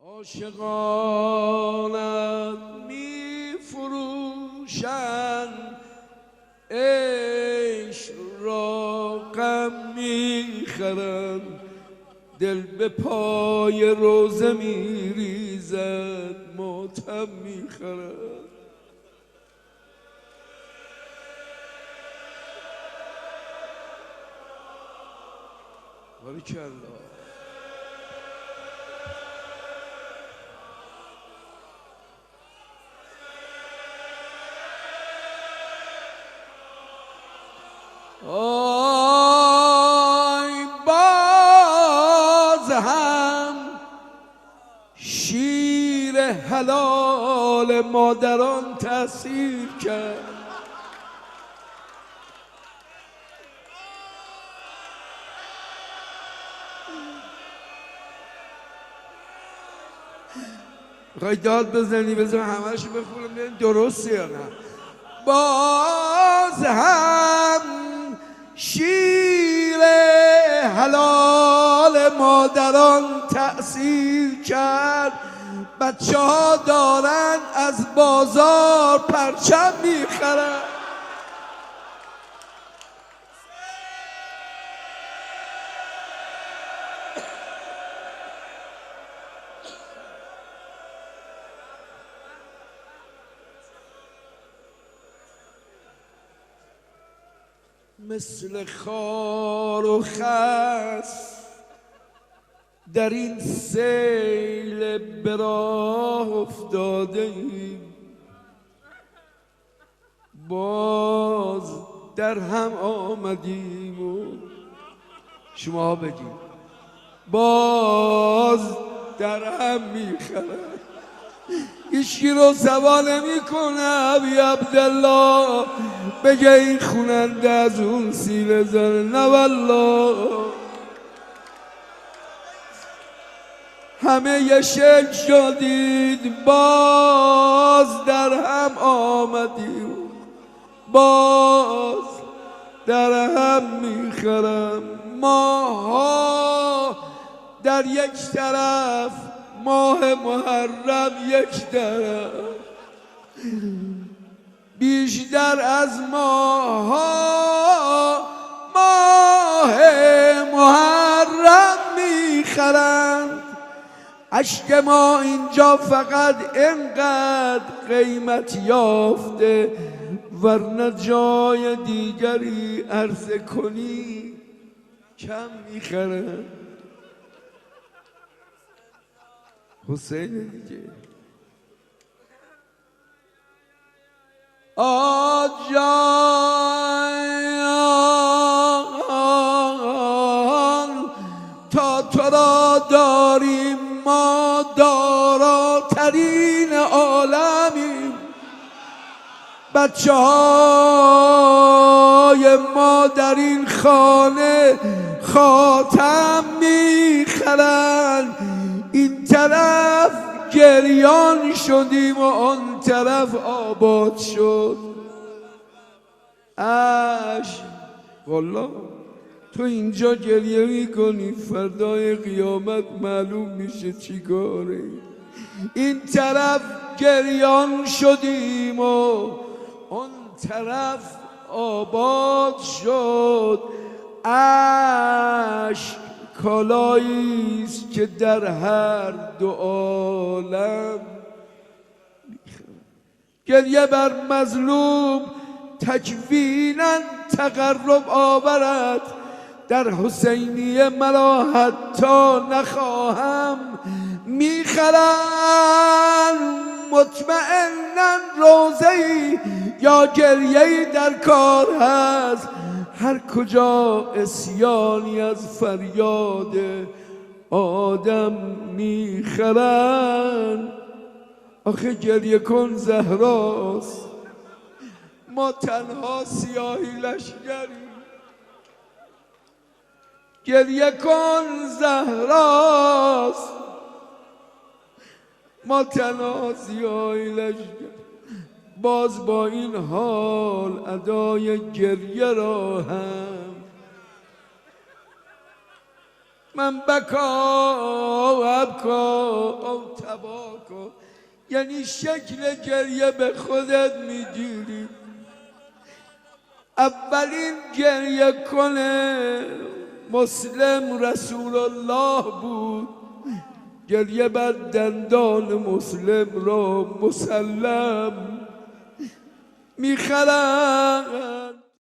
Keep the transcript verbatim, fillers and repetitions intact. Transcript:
عاشقانت می فروشند، عشق را غم می خرند، دل به پای روزه می ریزد، ماتم می خرند. باریکالله. آی باز هم شیر حلال مادران تأثیر کرد. میخوای داد بزنی بزن همه‌شو بخونم ببین درسته یا نه. باز هم شیر حلال مادران تأثیر کرد، بچه ها دارن از بازار پرچم میخرن. مثل خار و خس در این سیل به راه افتاده ایم، باز در هم آمدیم و شما بگید باز در هم میخرن. هیچکی رو سوال نمی کنه ابی عبدالله بگه این خوننده از اون سیره زنه، نه والله همه یه شکل شدید، باز در هم آمدیم، باز در هم میخرم. ماها در یک طرف، ماه محرم یک طرف، بیشتر از ماها ماه محرم میخرند. اشک ما اینجا فقط اینقدر قیمت یافته، ورنه جای دیگری عرضه کنی کم میخرند. حسین دیگه آجان تا تو را داریم ما داراترین عالمیم، بچه های ما در این خانه خاتم میخرند. این طرف گریان شدیم و آن طرف آباد شد. اش والله تو اینجا گریه میکنی، فردای قیامت معلوم میشه چی کاره. این طرف گریان شدیم و آن طرف آباد شد. اش کالایی است که در هر دو عالم میخرد. گریه بر مظلوم تکوینا تقرب آورد، در حسینیه مرا حتی نخواهم میخرن. مطمئنا روزه‌ای یا گریه‌ای در کار هست، هر کجا عصیانی از فریاد آدم میخرن. آخه گریه کن زهراست، ما تنها سیاهی لشگریم. گریه کن زهراست، ما تنها سیاهی لشگریم. باز با این حال ادای گریه را هم من بکا ابکا او تباکا، یعنی شکل گریه به خودت میگیری. اولین گریه کنه مسلم رسول الله بود، گریه بر دندان مسلم را مسلم میخرم.